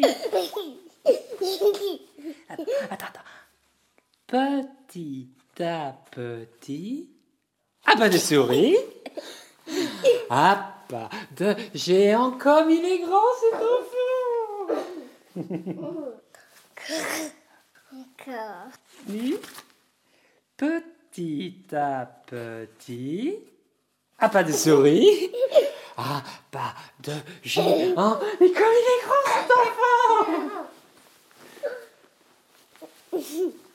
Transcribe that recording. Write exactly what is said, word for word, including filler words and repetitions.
Attends, attends. Petit à petit. À pas de souris. À pas de géant comme il est grand, cet enfant. Encore. Oui. Petit à petit. À pas de souris. À pas de géant. Mais comme il est grand, cet enfant.